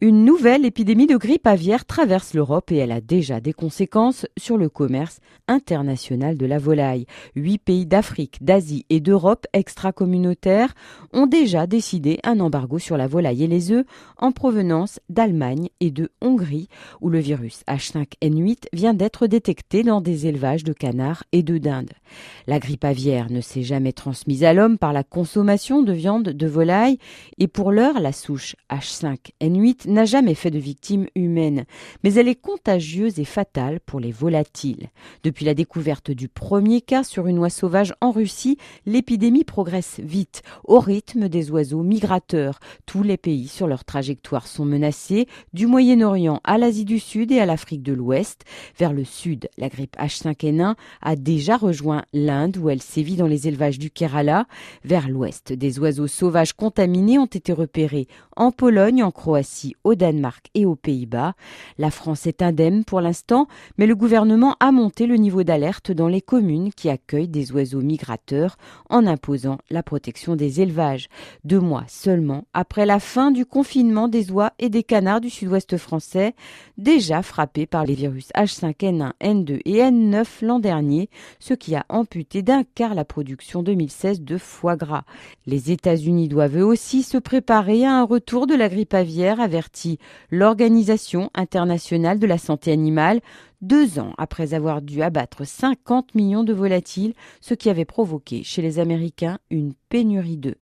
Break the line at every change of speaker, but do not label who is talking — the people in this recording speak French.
Une nouvelle épidémie de grippe aviaire traverse l'Europe et elle a déjà des conséquences sur le commerce international de la volaille. 8 pays d'Afrique, d'Asie et d'Europe extra-communautaires ont déjà décidé un embargo sur la volaille et les œufs en provenance d'Allemagne et de Hongrie, où le virus H5N8 vient d'être détecté dans des élevages de canards et de dindes. La grippe aviaire ne s'est jamais transmise à l'homme par la consommation de viande de volaille et pour l'heure, la souche H5N8 n'a jamais fait de victimes humaines, mais elle est contagieuse et fatale pour les volatiles. Depuis la découverte du premier cas sur une oie sauvage en Russie, l'épidémie progresse vite, au rythme des oiseaux migrateurs. Tous les pays sur leur trajectoire sont menacés, du Moyen-Orient à l'Asie du Sud et à l'Afrique de l'Ouest. Vers le sud, la grippe H5N1 a déjà rejoint l'Inde où elle sévit dans les élevages du Kerala. Vers l'ouest, des oiseaux sauvages contaminés ont été repérés en Pologne, en Croatie, au Danemark et aux Pays-Bas. La France est indemne pour l'instant, mais le gouvernement a monté le niveau d'alerte dans les communes qui accueillent des oiseaux migrateurs en imposant la protection des élevages. 2 mois seulement après la fin du confinement des oies et des canards du sud-ouest français, déjà frappés par les virus H5N1, N2 et N9 l'an dernier, ce qui a amputé d'un quart la production 2016 de foie gras. Les États-Unis doivent eux aussi se préparer à un retour de la grippe aviaire, avertit l'Organisation internationale de la santé animale, 2 ans après avoir dû abattre 50 millions de volatiles, ce qui avait provoqué chez les Américains une pénurie d'œufs.